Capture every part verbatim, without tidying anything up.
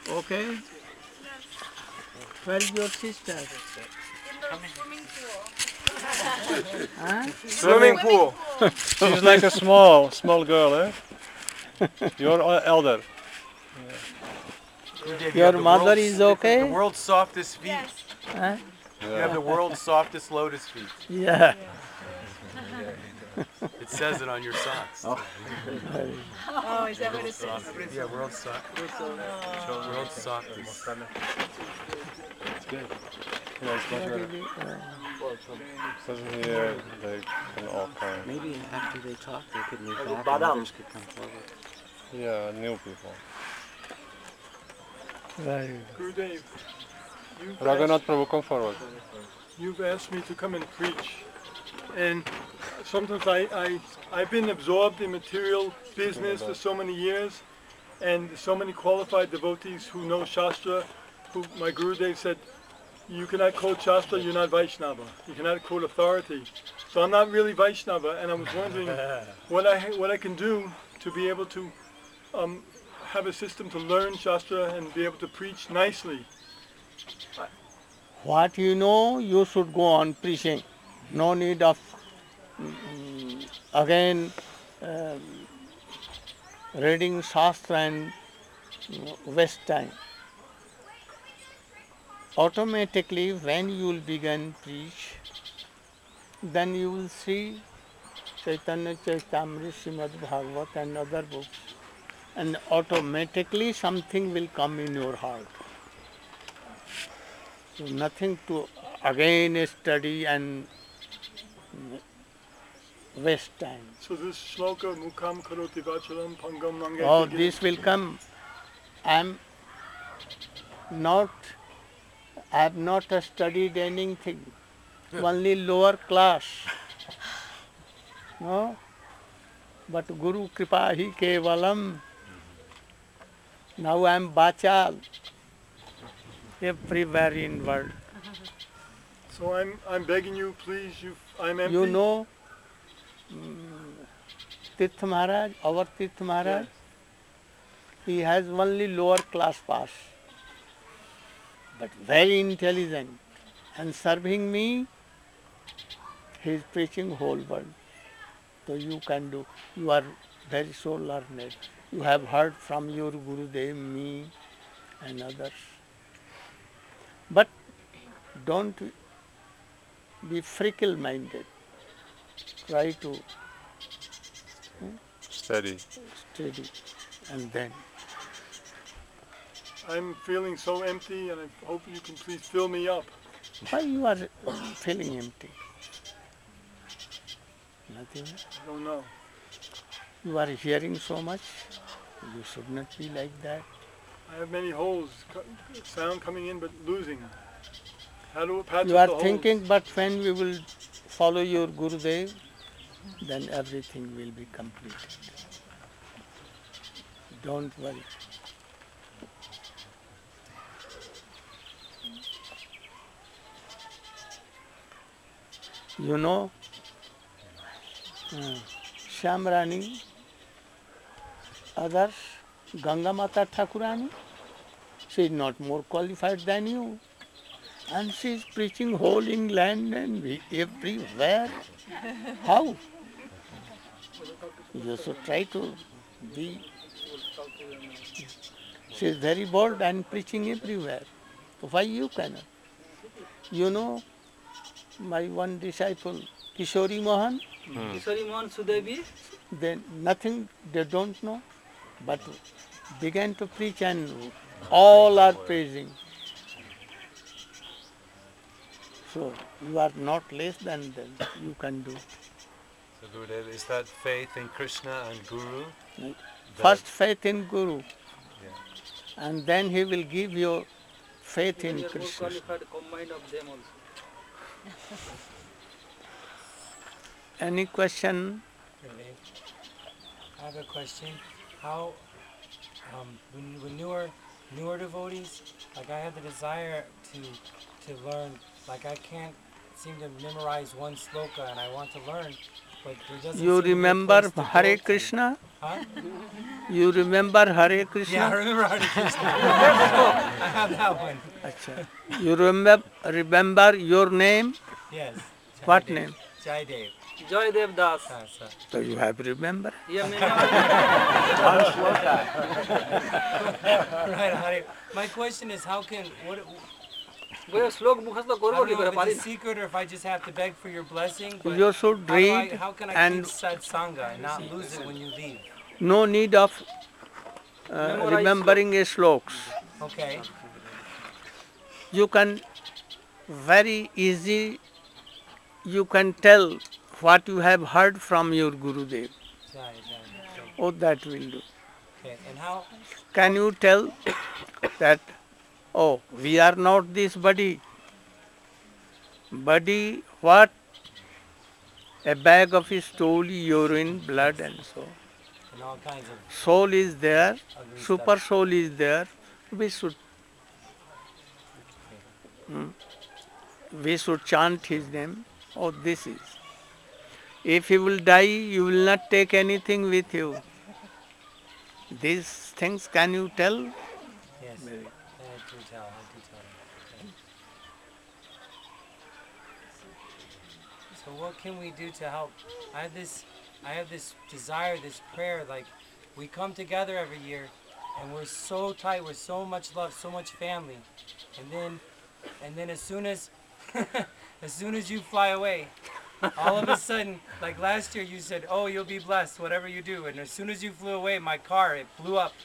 Okay? Where is your sister? In the swimming pool. Huh? Swimming pool. She's like a small, small girl, eh? You're uh, elder. Gurudev, you Your have the mother world's, is the okay? world's softest feet. Yes. Huh? You have the world's softest lotus feet. Yeah. It says it on your socks. Oh, is that what it says? Yeah, world's soft. World's softest. It's good. Yeah, it's much better. Doesn't here they can all come. Maybe after they talk, they could move back and others could come forward. Yeah, new people. Right. Gurudev, you've Raghunath asked, Prabhu, come forward. you've asked me to come and preach, and sometimes I, I, I've been absorbed in material business for so many years, and so many qualified devotees who know Shastra, who my Gurudev said, you cannot quote Shastra, you're not Vaishnava. You cannot quote authority. So I'm not really Vaishnava, and I was wondering what I, what I can do to be able to um, have a system to learn Shastra and be able to preach nicely. What you know, you should go on preaching. No need of mm, again um, reading Shastra and mm, waste time. Automatically, when you will begin preach, then you will see Chaitanya Charitamrita, Srimad Bhagavat and other books, and automatically something will come in your heart. So nothing to again study and waste time. So this shloka, Mukham Karoti Vachalam Pangam Nange. Oh, this will come. I am not, I have not studied anything, only lower class. No? But Guru Kripa hi kevalam. Now I am Bachal, everywhere in world. So I'm I'm begging you, please. You, I'm empty. You know, mm, Tirth Maharaj, our Tirth Maharaj, he has only lower class pass, but very intelligent. And serving me, he is preaching whole world. So you can do. You are very so learned. You have heard from your Gurudev, me, and others. But don't be fickle-minded. Try to Steady. steady, and then. I'm feeling so empty, and I hope you can please fill me up. Why you are feeling empty? Nothing. I don't know. You are hearing so much. You should not be like that. I have many holes, co- sound coming in but losing. How do patch You up are the thinking, holes? but when we will follow your Gurudev, then everything will be completed. Don't worry. You know, uh, Shamrani, others, Ganga Mata Thakurani, she is not more qualified than you. And she is preaching whole England and we- everywhere. How? You should try to be. She is very bold and preaching everywhere. So why you cannot? You know, my one disciple, Kishori Mohan, Kishori Mohan Sudevi, they nothing they don't know, but began to preach and all are praising. So you are not less than them. You can do. So Gurudev, is that faith in Krishna and Guru? First faith in Guru, and then he will give you faith in we are more Krishna. qualified combined of them also. Any question? I have a question. How, um, when, when newer, newer devotees, like I have the desire to, to learn, like I can't seem to memorize one sloka and I want to learn, but there doesn't You seem to be a remember place to Hare go to. Krishna? Huh? You remember Hare Yeah, I Krishna? remember Hare Krishna. I have that one. Acha. You remember remember your name? Yes. What Jai Dev. name? Jai Dev. Joy Dev Das. Ah, sir. So you have remember. ये मैंने Right, Hare. My question is, how can what? वो श्लोक मुखस्त I करबो don't नहीं know करे if पारी it's a secret or if I just have to beg for your blessing. But You should how, do I, read how can I and keep satsanga and not lose it when you leave? no need of uh, remembering a sloks. Okay. You can very easy, you can tell what you have heard from your Gurudev. Jai, jai. Oh, that will do. Okay. And how? Can you tell that, oh, we are not this body. Body, what? A bag of stool, urine, blood and so. And all kinds of Soul is there, ugly super stuff. soul is there. We should, hmm, we should chant his name. Oh, this is. If you will die, you will not take anything with you. These things can you tell? Yes. I do tell. I do tell. Okay. So what can we do to help? I have this, I have this desire, this prayer. Like, we come together every year, and we're so tight. We're so much love, so much family, and then, and then as soon as, as soon as you fly away, all of a sudden, like last year, you said, "Oh, you'll be blessed, whatever you do." And as soon as you flew away, my car it blew up.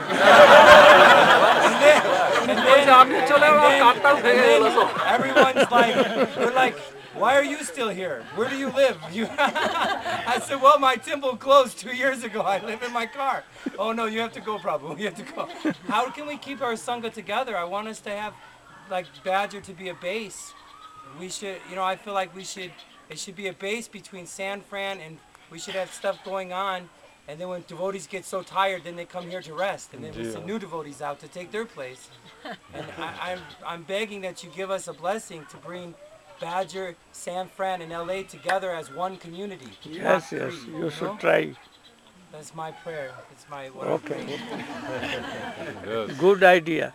and then, and then, and then, and then everyone's like, "We're like, why are you still here? Where do you live?" You I said, "Well, my temple closed two years ago. I live in my car." "Oh no, you have to go, Prabhu. You have to go." How can we keep our sangha together? I want us to have, like, Badger to be a base. We should, you know, I feel like we should. It should be a base between San Fran, and we should have stuff going on. And then when devotees get so tired, then they come here to rest, and then we send new devotees out to take their place. And I, I'm I'm begging that you give us a blessing to bring Badger, San Fran, and L A together as one community. Yes, not yes, three, you know? should try. That's my prayer. It's my what I'm Okay, Good. good idea.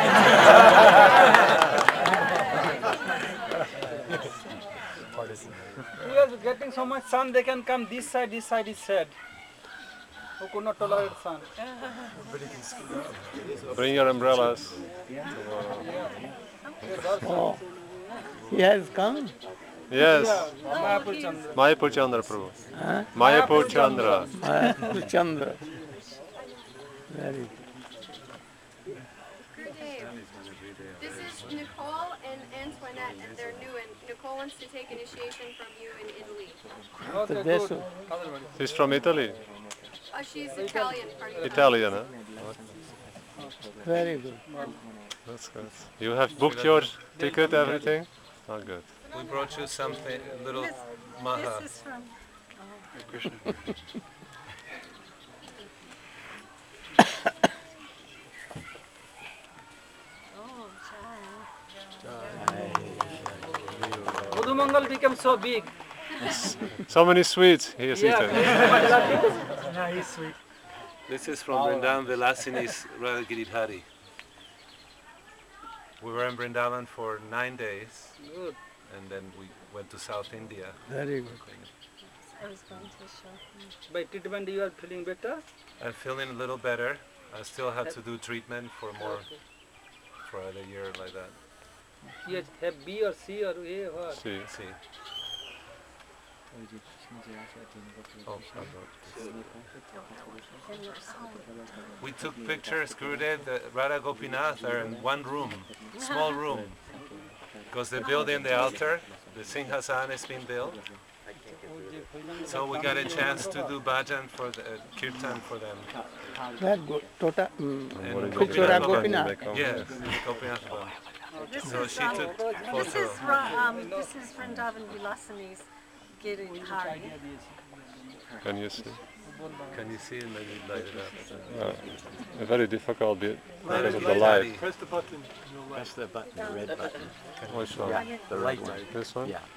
We are getting so much sun, they can come this side, this side is shade. Who could not tolerate sun. Bring your umbrellas. Oh, he has come. Yes. Mayapur Chandra. Mayapur Chandra Prabhu. Huh? Mayapur Chandra. Mayapur Chandra. Very good. Gurudev, this is Nicole and Antoinette, and they're new, and Nicole wants to take initiation from you in Italy. So Okay, this, good. He's from Italy. Uh, she's Italian, part of Italian, huh? very good. That's good. You have booked your ticket, everything? Oh, good. We brought you something, little maha. This is from Madhu Mangal became so big. So many sweets he has eaten. Yeah, he's sweet. This is from Vrindavan Vilasini's Radha Giridhari. We were in Vrindavan for nine days, Good. and then we went to South India. Very good. I was going to show him. By treatment you are feeling better? I'm feeling a little better. I still have to do treatment for more, for another year like that. Yes, have B or C or A or what? See. See. Oh, I wrote this. We took pictures, Gurudev, the Radha Gopinath are in one room, small room, because they're building the altar. The Singhasan has been built. So we got a chance to do bhajan for the uh, kirtan for them. Very good. Tota, mm, And Pichora Gopinath- Gopinath. Yes, Gopinath Baba. This So is, she um, took this photo. is Ra- um, this is Vrindavan Vilasini's Giridhari. Can you see? Can you see it? Maybe light it up. Uh, very difficult bit because of the Light light. Adi. Press the button. You'll Press the button, the red button. Which one? Yeah, the right one. This one? Yeah.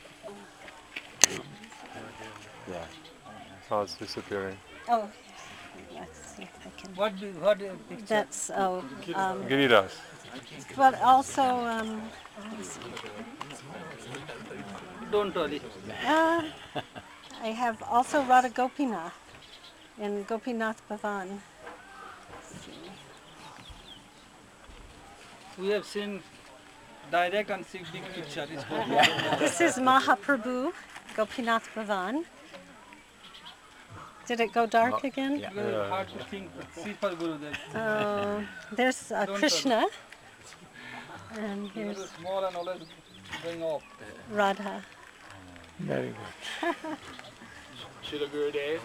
Yeah. Oh, it's disappearing. Oh, Let's see if I can. What do, what uh, picture? That's oh. Um, Giridas. but also um, Don't worry. uh, I have also Radha Gopinath in Gopinath Bhavan. We have seen direct and see big picture. It's called- This is Mahaprabhu, Gopinath Bhavan. Did it go dark again? Very hard to think. See for Gurudev. Uh, there's uh, Don't Krishna, and He was here's small and always going off. Radha. Very good. Srila Gurudev,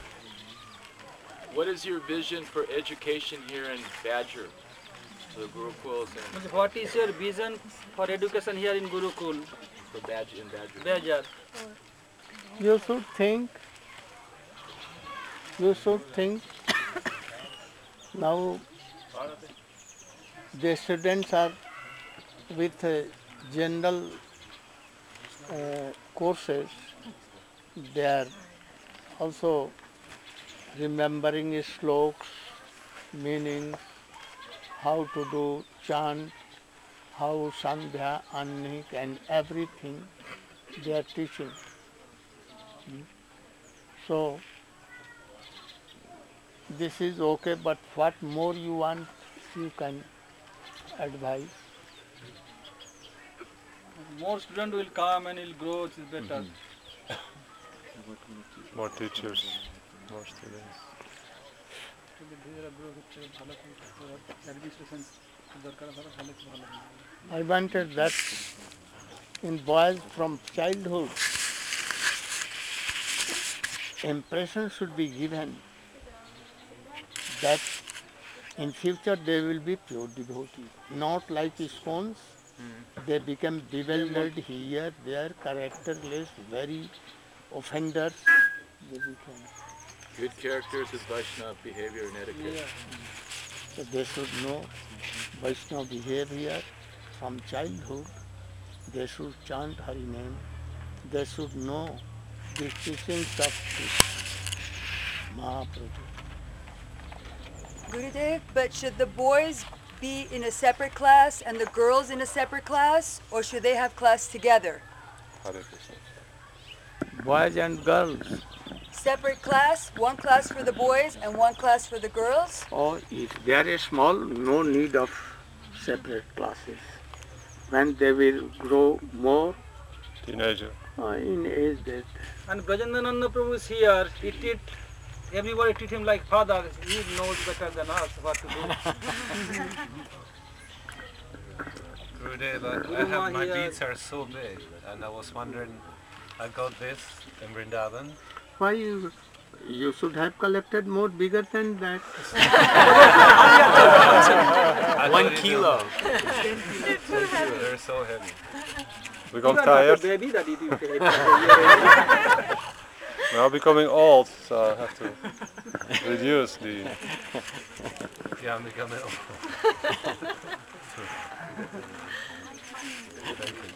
what is your vision for education here in Badger? So the Gurukuls and Means What is your vision for education here in Gurukul, for Badger in Badger. Bajar? You should think, you should think, now the students are with uh, general uh, courses, they are also remembering sloks, meanings, how to do chant, how sandhya, annik and everything they are teaching. Hmm. So this is okay, but what more you want, you can advise. More students will come and will grow. It's better. More teachers, more students. I wanted that in boys from childhood, impression should be given that in future they will be pure devotees, not like scones. They become bewildered here, there, characterless, very offenders. They become. Good characters is Vaishnava behavior and etiquette. So they should know Vaishnava behavior from childhood. They should chant Hari name. They should know the teachings of Mahaprabhu. Gurudev, but should the boys be in a separate class and the girls in a separate class, or should they have class together? Hare Krishna. Boys and girls, Separate class, one class for the boys and one class for the girls? or if they are small, no need of separate classes. When they will grow more Teenager. uh, in age, that And Brajandananda Prabhu is here. He treat everybody treat him like father. He knows better than us what to do. Gurudev, I, I have, my beads are so big, and I was wondering, I got this in Vrindavan. why you, you should have collected more bigger than that. I One thought you kilo. don't- They're so heavy. Become tired. Baby that it is. Now becoming old, so I have to reduce the. Yeah, I'm becoming old. Thank you.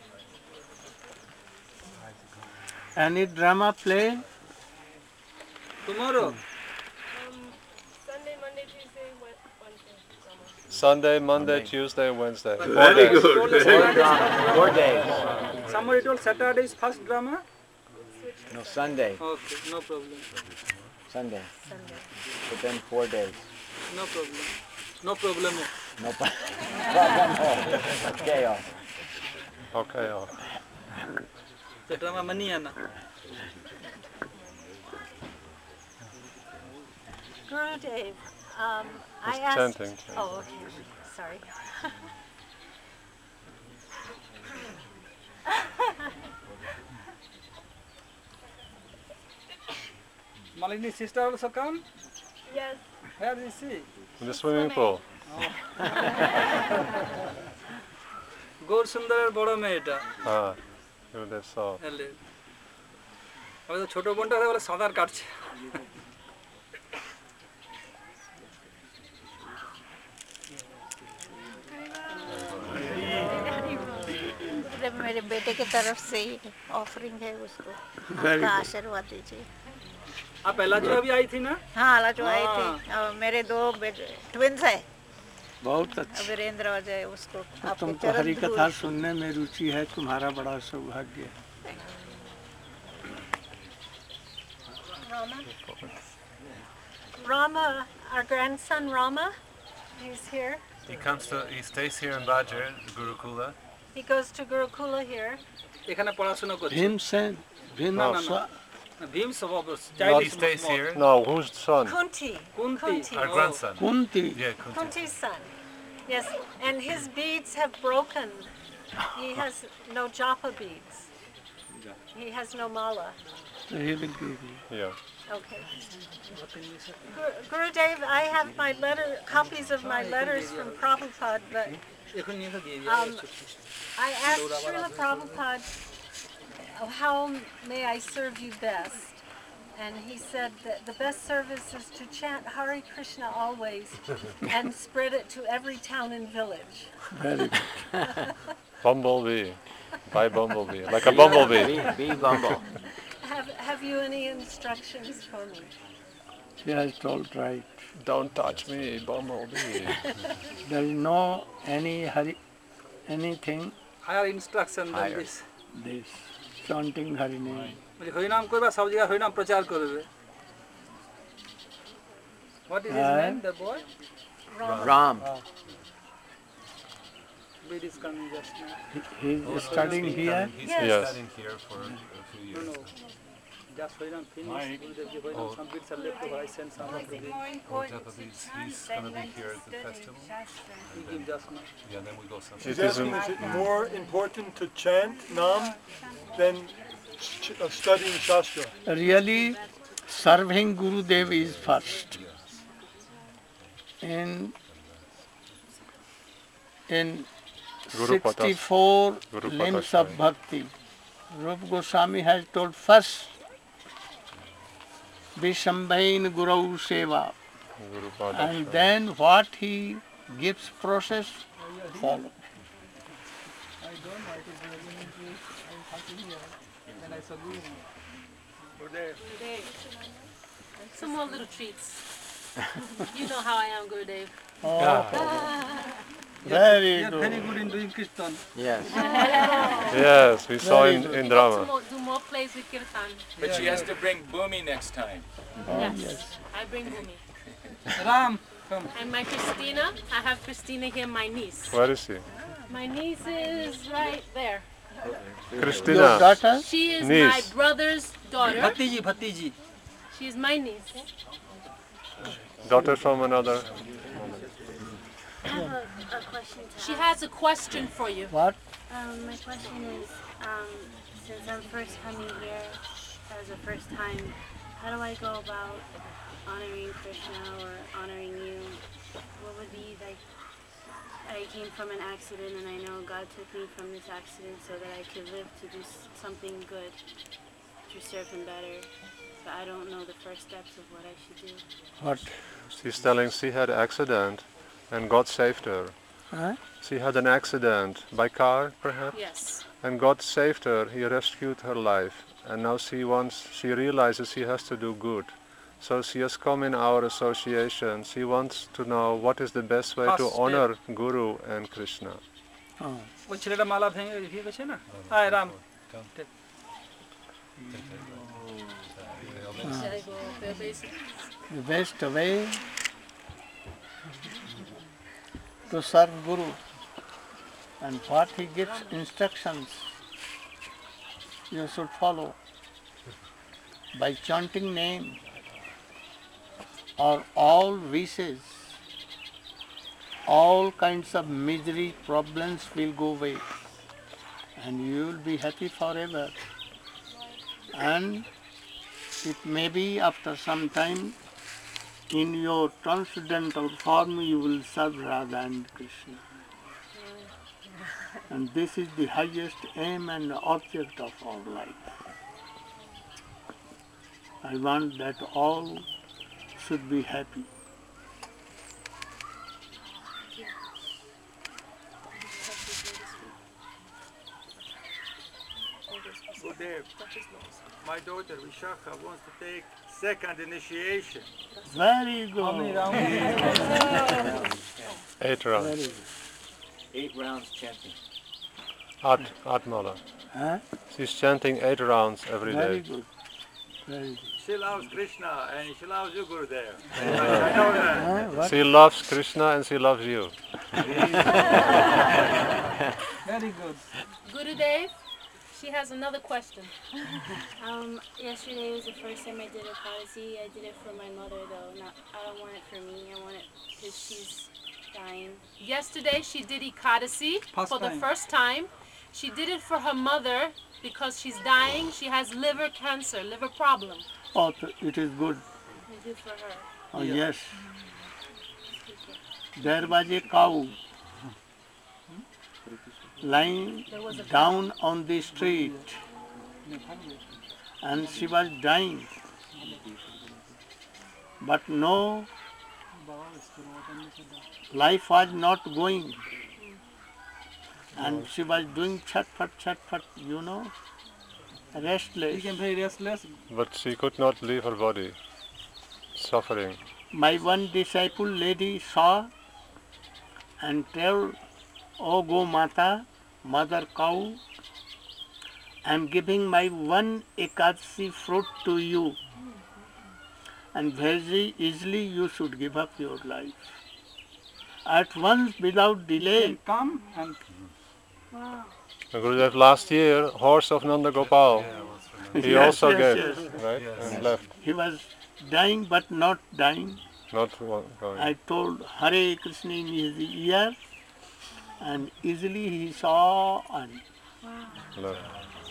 Any drama play? Tomorrow. Um, Sunday, Monday, Tuesday, Wednesday, summer. Sunday, Monday, Tuesday, Wednesday. Four Very days. good. Very good. Four days. Somebody told Saturday is first drama. No, Sunday. Okay, no problem. Sunday. But then four days. No problem. No problem. No problem. Okay. off. Okay. Oh. The drama money ana. Gurudev, um, I Just asked. chanting. Oh, okay. Sorry. Malini sister also come? Yes. Where is she? In the swimming pool. Gour সুন্দরের বড় মেয়ে এটা Ah, Gurudev saw. এলে আমি তো ছোট বোনটা বলে সাঁতার কাটছে मेरे बेटे की तरफ से ही ऑफरिंग है उसको Very आपका good. आशीर्वाद दीजिए आप पहला जो अभी आई थी ना? हाँ लाजो आई हाँ। थी और मेरे दो ट्विंस है बहुत अच्छा। वीरेंद्र अजय उसको तो आपके तुमको चरण हरी धूल। कथा सुनने में रुचि है, तुम्हारा बड़ा सौभाग्य है। Rama. Rama, our grandson Rama, he's here. He comes to, he stays here in Bajar, Gurukula. He goes to Gurukula here. এখানে পড়াশোনা করছে। भीमसेन, भीम না, না, না। स्वा- ভীম স্বভাব Not- He stays here. No, whose son? Kunti. Kunti. Our grandson. Kunti. Yeah, Kunti. Kunti's son. Yes, and his beads have broken. He has no japa beads. He has no mala. So he will give you. Yeah. Okay. Gu- Gurudev, I have my letter, copies of my letters from Prabhupada, but এখন নিয়ে তো দিয়ে um, দিই। I asked Srila Prabhupada, "Oh, how may I serve you best?" And he said that the best service is to chant Hare Krishna always and spread it to every town and village. Very good. Bumblebee. By bumblebee. Like a bumblebee. Bee, bee bumble. Have, have you any instructions for me? She has told right. Don't touch me, bumblebee. There is no any hurry, anything Higher instruction than higher. this. This chanting Hari name. বলি হরিনাম করবা সব জায়গায় হরিনাম প্রচার করবে। What is his And- name, the boy? Ram. Bead is coming just now. He is studying here. He's Yes. been Yes. studying here for a few No, years. no. Just Harinam finish. Gurudev ji Harinam, Oh. some bits are left over. I send some of the Oh, Japanese, he's going to be here at the festival. He give just now. Yeah, then we go somewhere. He's It asking, isn't- is it more important to chant Nam than ch- uh, studying Shastra? Really, serving Gurudev is first. In in Guru Patas- sixty-four Guru limbs Patas of bhakti, Rupa Goswami has told first, Vishambhain Gurau Seva, Guru Padas. and then what he gives process, follow. Some more little treats. You know how I am, Gurudev. Very You are good. very good in doing Kirtan. Yes. Yes, we saw Very in, good. in To drama. more, do more plays with Kirtan. But she has to bring Bhumi next time. Yes. I bring Bhumi. Ram, come. And my Christina, I have Christina here, my niece. Where is she? My niece is right there. Your Christina. daughter? She is Niece. my brother's daughter. Bhatiji, Bhatiji. She is my niece. Daughter from another. I have a, a question to She ask. has a question for you. What? Um, my question is, um, since I'm first coming here as a first time, how do I go about honoring Krishna or honoring you? What would be like? I came from an accident, and I know God took me from this accident so that I could live to do s- something good, to serve Him better. But I don't know the first steps of what I should do. What? She's telling she had an accident and God saved her. Huh? She had an accident by car, perhaps? Yes. And God saved her. He rescued her life. And now she wants, she realizes she has to do good. So she has come in our association. She wants to know what is the best way to First step. honor Guru and Krishna. Oh. ওই ছেলেটা মালা ভেঙে ভেঙে গেছে না? হায় Ram. The best way to serve Guru, and what he gives instructions, you should follow by chanting name, or all wishes, all kinds of misery, problems will go away, and you will be happy forever. And it may be after some time, in your transcendental form, you will serve Radha and Krishna. And this is the highest aim and object of our life. I want that all should be happy. Gurudev, my daughter Vishakha wants to take second initiation. Very good. Eight rounds. Eight rounds chanting. At Atmala. Huh? She's chanting eight rounds every Very day. good. Very good. She loves Krishna and she loves you, Gurudev. Yeah. I know that. Huh? What? She loves Krishna and she loves you. Very good. Gurudev, she has another question. Um, yesterday was the first time I did a policy. I did it for my mother though. Not, I don't want it for me. I want it because she's dying. Yesterday she did Ekadasi First for the time. first time. She did it for her mother because she's dying. She has liver cancer, liver problem. Oh, th- it is good. I did for her. Oh, yes. There was a cow lying There was a down on the street and she was dying. But no, life was not going. And she was doing chat-pat, chat-pat, you know, restless. Became very restless. But she could not leave her body. Suffering. My one disciple lady saw and told, "Oh Go Mata, mother cow, I am giving my one Ekadasi fruit to you, and very easily you should give up your life. At once, without delay." Come and Wow. Gurudev, last year, horse of Nanda Gopal, he Yes, also yes, gave, yes. right, and left, He was dying but not dying. not wa- going. I told Hare Krishna in his ear, and easily he saw and Left.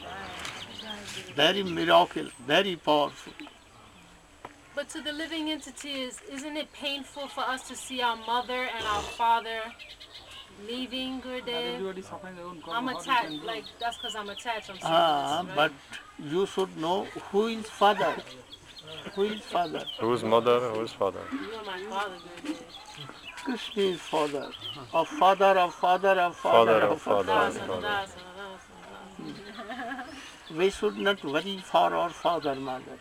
very miracle, very powerful. But to the living entities, isn't it painful for us to see our mother and our father leaving, Gurudev? everybody suffering their own karma. I'm How they attached, can do like, that's because I'm attached, I'm saying Ah, this, right? but you should know who is father. Who is father? Whose mother, whose father? You are my father, Gurudev. Krishna is father. Of father, of father, of Father father, of of father. father. Dasa, dasa, dasa. We should not worry for our father, mother.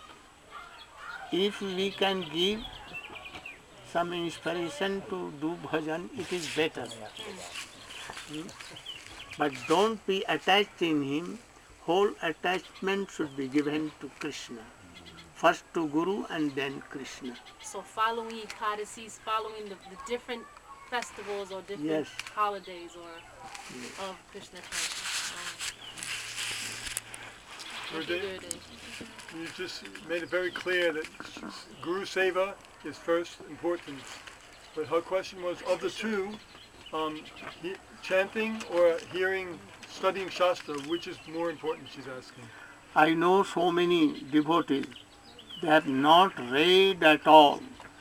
If we can give some inspiration to do bhajan, it is better. Hmm? But don't be attached in him. Whole attachment should be given to Krishna. First to Guru and then Krishna. So following Ekadasis, following the, the different festivals or different Yes. holidays or of Krishna consciousness. Gurudev, you just made it very clear that Guru Seva is first important. But her question was, of the two, um, he, chanting or hearing, studying Shastra, which is more important, she's asking. I know so many devotees, they have not read at all.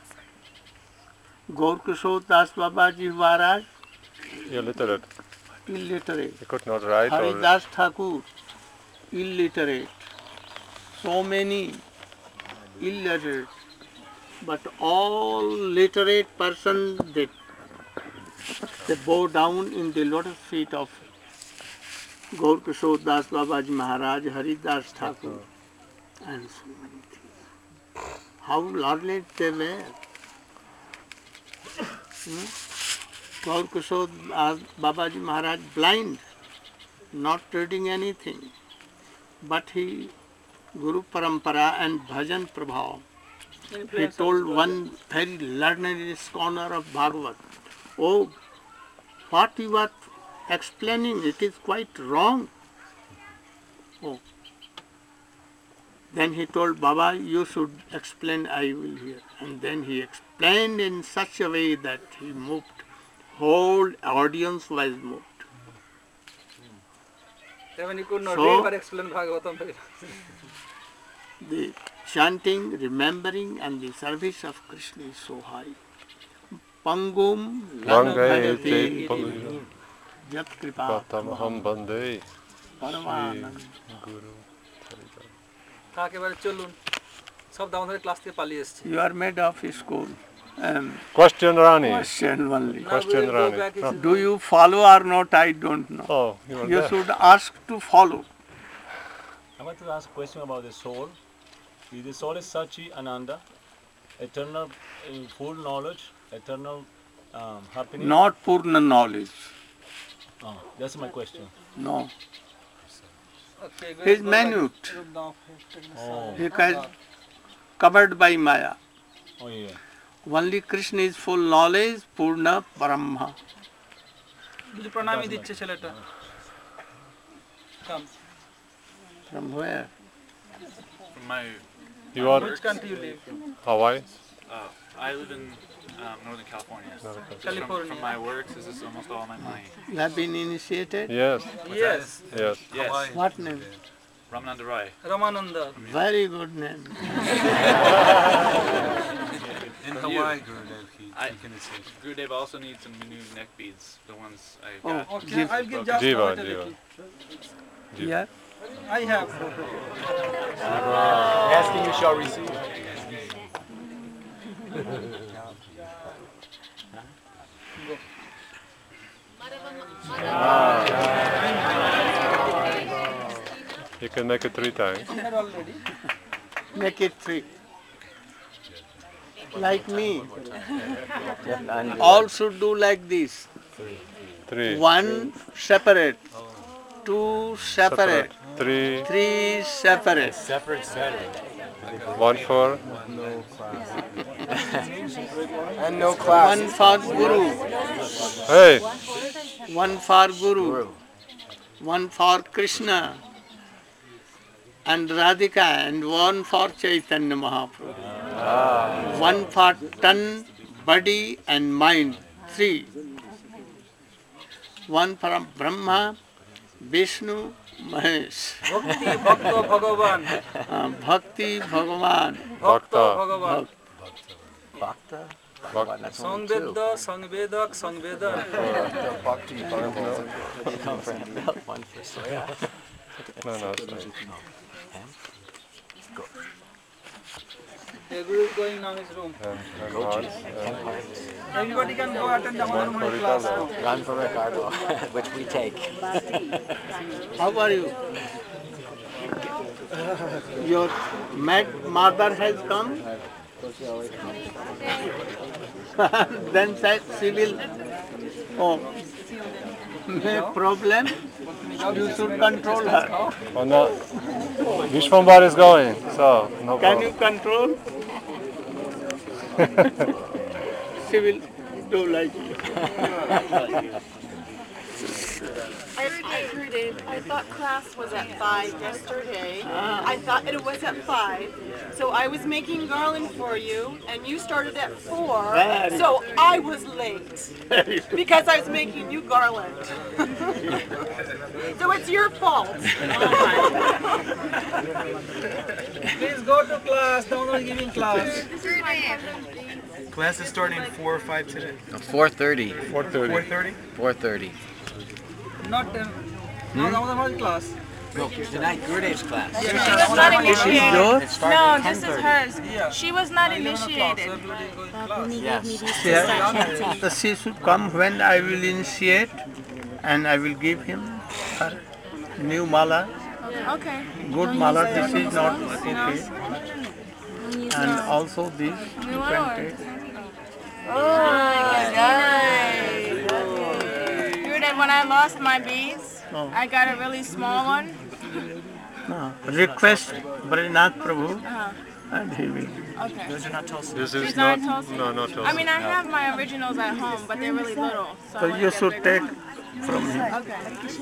Gaurkishore Das Babaji Maharaj, Illiterate. illiterate. He could not write or... Haridas Thakur, illiterate. So many illiterate. But all literate persons, they, they bow down in the lotus feet of Gaurkishore Das Babaji Maharaj, Haridas Thakur, and so many things. How learned they were. Hmm? Gaurkishore Das Babaji Maharaj blind, not reading anything, but he, Guru Parampara and Bhajan Prabhav, he told one very learned scholar of Bhagavat, "Oh, what you are explaining, it is quite wrong." Oh. Then he told Baba, "You should explain, I will hear." And then he explained in such a way that he moved. Whole audience was moved. Even he could not So- read or explain Bhagavatam very The chanting, remembering and the service of Krishna is so high. Pangum Vangayate lanabhayate Jat kripa Patamaham Bande Paramanand. Guru. একেবারে চলুন সব দামোদরের class থেকে পালিয়ে এসেছে You are made of school. Um, Question Rani. question only. Question Rani. No. Do you follow or not? I don't know. Oh, you are You there. should ask to follow. I want to ask a question about the soul. The soul is Sachi Ananda, eternal, uh, full knowledge, eternal um, happiness. Not Purna knowledge. Oh, that's my question. No. He is minute. Oh. He is covered by Maya. Oh, yeah. Only Krishna is full knowledge, Purna Brahma. প্রণামী দিচ্ছে ছেলেটা From where? From my. You are. Which country you live? Hawaii. Uh, I live in um, Northern California. Northern California. Just From, from my work, this is almost all my money. You have been initiated? Yes. Yes. Yes. Yes. What name? Ramananda Rai. Ramananda. Very good name. In Hawaii, Gurudev, he, I, Gurudev also needs some new neck beads, the ones I Oh, got. Okay, I'll give just Jiva, a Jiva. little. Yeah. I have. Asking you shall receive. You can make it three times. Make it three. Like me. All should do like this. Three. One separate. Two separate. Three. Three separate. Separate Saturday. One for. And no class. One for Guru. Hey. One for Guru. One for Krishna. And Radhika, and one for Chaitanya Mahaprabhu. Ah. One for tongue, body and mind. Three. One for Brahma, Vishnu, Mahesh. Bhakti, Bhakta, Bhagavan. Uh, Bhakti, Bhagavan. Bhakta, Bhagavan. Bhakta? Sangvedda, Sangvedak, Sangvedan. Bhakti, Bhagavan. Come from milk, one for soya. No, no, it's not. The Guru is going now his room. And, and one, and Everybody can go attend the one for Hanuman class. Ricardo. Run for Ricardo, which we take. How are you? Your mad mother has come? Then said she will oh, make problem. You should control her. Oh no. Vishwambar is going, so no Can problem. you control? She will do like you. I heard it. I thought class was at five yesterday. Ah. I thought it was at five. So I was making garland for you, and you started at four. Very So I was late because I was making you garland. So it's your fault. Please go to class. No one is giving class. Class is starting at four or five today. four thirty. four thirty. four thirty? four thirty. Not uh, no, no, no, no class. No, tonight Gurudev's class. She was not initiated. It started No, at this is ten thirty. hers. She was not initiated. Yes. So she should come when I will initiate, and I will give him her new mala. Okay. Good mala. This is not okay. And also this you can take. Oh, nice. Gurudev, when I lost my beads, Oh. I got a really small one. No. Request Brinath Prabhu, Uh-huh. and he will. Okay. This These is aren't not. Tulsi? No, not Tulsi. I mean, I have my originals at home, but they're really little. So, I So wanna you get should bigger take ones. from him. Okay.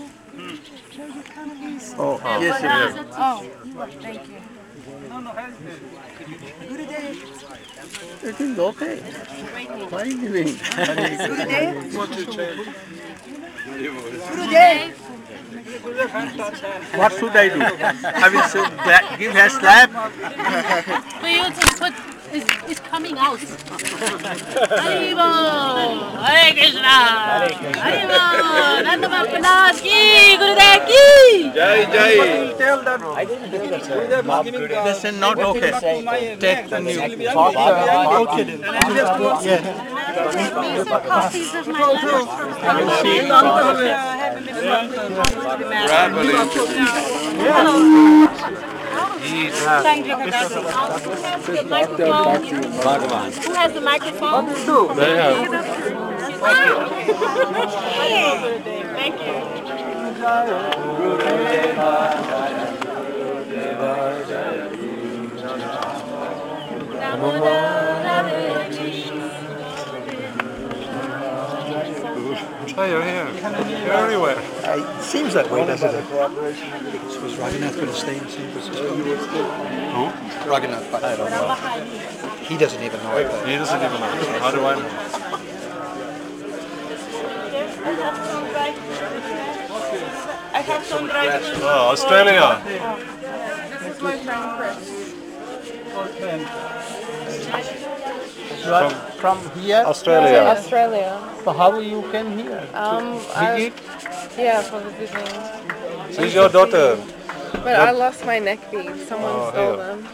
Oh, yes, yes. Oh, thank you. It is okay. Why giving? What should I do? I will say, that, give her slap. For you to put, it's, it's coming out. Haribo! Hare Krishna! Haribo! Nanda Bhaktivinoda ki! Gurudev ki! Jai Jai! Tell that I didn't hear that. This is not okay. Take the new. Okay then. Yes. These are copies of my letters. Rapidly. Hello. Thank you. Who has the microphone? Who has the microphone? They have. Thank you. Oh, you're here. You're everywhere. It seems that way, doesn't it? Was Raghunath going to stay in San Francisco? Who? Raghunath, but I don't know. He doesn't even know it. He doesn't even know. How do I know? I have some dried. Oh, Australia. This is my friend Chris. You are from here? Australia. Australia. So how you came here? Um, to I, visit? yeah, for visiting. She's your daughter. But I lost my neck beads. Someone Oh, stole here. them.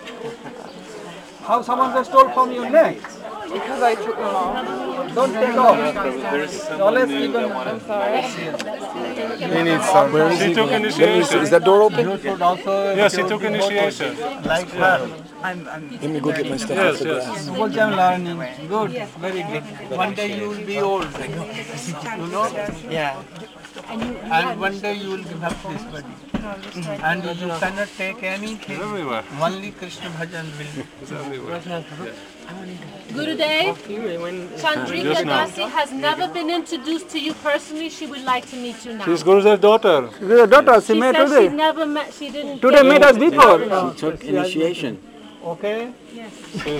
How someone just stole from your neck? Because I took them off. Don't take off. There's No, someone let's new keep that them. wanted I'm sorry. He needs some. Where is She he took going? initiation. Is that door open? You should also Yes, she took initiation. like her. I'm, I'm Let me go get my stuff Yes, off the yes. grass. Good, I'm learning. Good, very good. One day you will be old. You know? Yeah. And one day you will give up this body. And you cannot take anything. Everywhere. Only Krishna bhajan will. It's everywhere. Gurudev, Chandrika Just now. Dasi has never been introduced to you personally. She would like to meet you now. She's Gurudev's daughter. Your daughter, she She met said she today. never met, she didn't. Today get- met us before. She took initiation. Okay. Yes.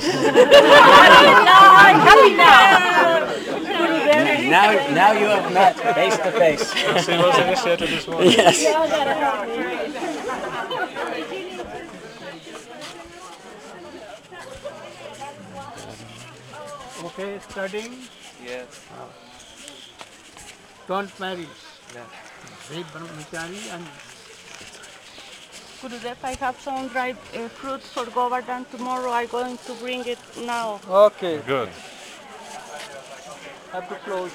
Now, now you have met face to face. She was initiated this morning. Yes. Okay, studying. Yes. Don't marry. Be brahmachari and Gurudev, I have some dried uh, fruits for Govardhan. Tomorrow I'm going to bring it now. Okay. Good. Have to close.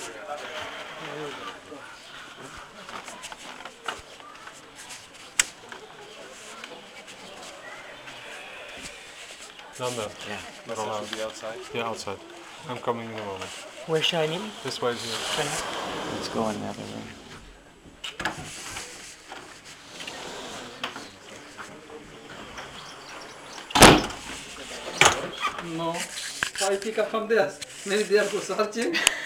Nanda. Yeah. Not allowed. Be outside. Yeah, outside. I'm coming in a moment. Where's Shiny? This way is here. Let's go in the other room. No. So I pick up from there. Maybe they are searching.